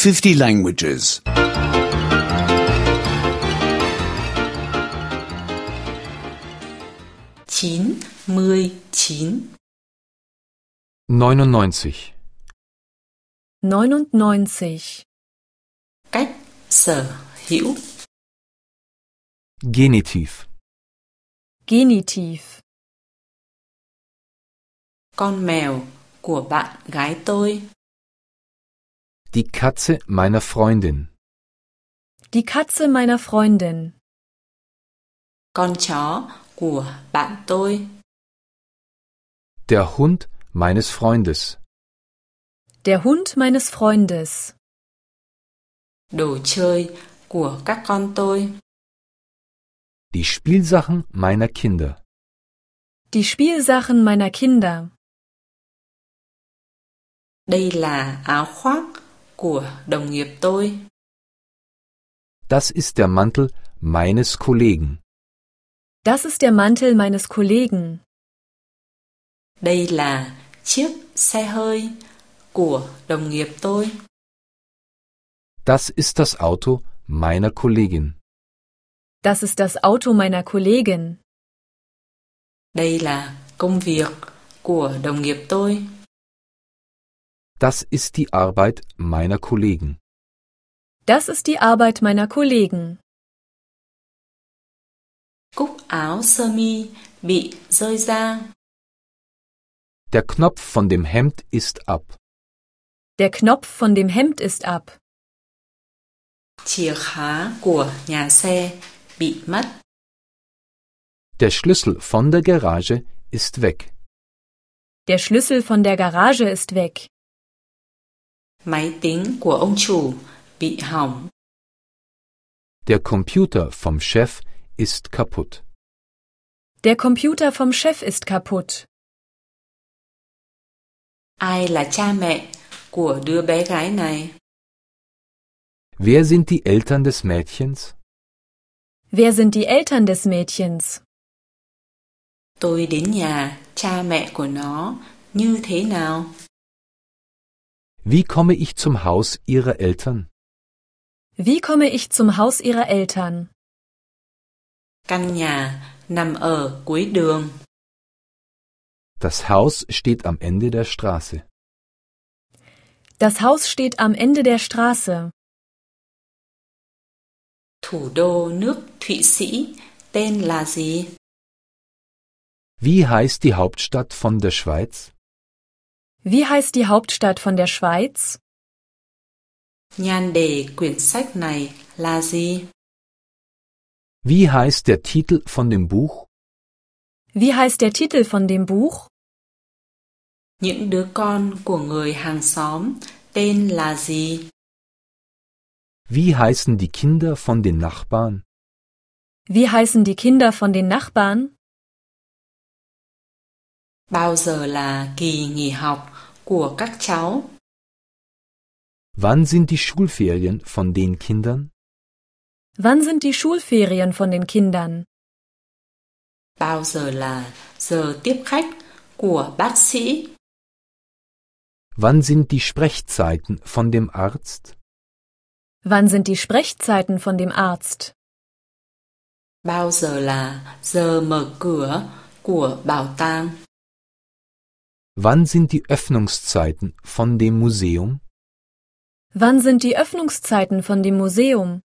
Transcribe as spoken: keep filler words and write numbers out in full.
fifty languages. chín mươi chín. neunundneunzig. neunundneunzig. Cách sở hữu. Genitiv. Genitiv. Con mèo của bạn gái tôi. Die Katze meiner Freundin. Die Katze meiner Freundin. Con chó của bạn tôi. Der Hund meines Freundes. Der Hund meines Freundes. Đồ chơi của các con tôi. Die Spielsachen meiner Kinder. Die Spielsachen meiner Kinder. Đây là áo khoác của đồng nghiệp tôi. Das ist der Mantel meines Kollegen. Das ist der Mantel meines Kollegen. Đây là chiếc xe hơi của đồng nghiệp tôi. Das ist das Auto meiner Kollegin. Das ist das Auto meiner Kollegin. Đây là công việc của đồng nghiệp tôi. Das ist die Arbeit meiner Kollegen. Das ist die Arbeit meiner Kollegen. Cúc áo sơ mi bị rơi ra. Der Knopf von dem Hemd ist ab. Der Knopf von dem Hemd ist ab. Chìa khóa của nhà xe bị mất. Der Schlüssel von der Garage ist weg. Der Schlüssel von der Garage ist weg. Máy tính của ông chủ bị hỏng. Der Computer vom Chef ist kaputt. Der Computer vom Chef ist kaputt. Ai là cha mẹ của đứa bé gái này? Wer sind die Eltern des Mädchens? Wer sind die Eltern des Mädchens? Tôi đến nhà cha mẹ của nó như thế nào? Wie komme ich zum Haus ihrer Eltern? Wie komme ich zum Haus ihrer Eltern? Căn nhà nằm ở cuối đường. Das Haus steht am Ende der Straße. Das Haus steht am Ende der Straße. Thủ đô nước Thụy Sĩ tên là gì? Wie heißt die Hauptstadt von der Schweiz? Wie heißt die Hauptstadt von der Schweiz? Nhan đề quyển sách này là gì? Wie heißt der Titel von dem Buch? Wie heißt der Titel von dem Buch? Những đứa con của người hàng xóm tên là gì? Wie heißen die Kinder von den Nachbarn? Wie heißen die Kinder von den Nachbarn? Bao giờ là kỳ nghỉ học của các cháu? Wann sind die Schulferien von den Kindern? Wann sind die Schulferien von den Kindern? Bao giờ là giờ tiếp khách của bác sĩ? Wann sind die Sprechzeiten von dem Arzt? Wann sind die Sprechzeiten von dem Arzt? Bao giờ là giờ mở cửa của bảo tàng? Wann sind die Öffnungszeiten von dem Museum? Wann sind die Öffnungszeiten von dem Museum?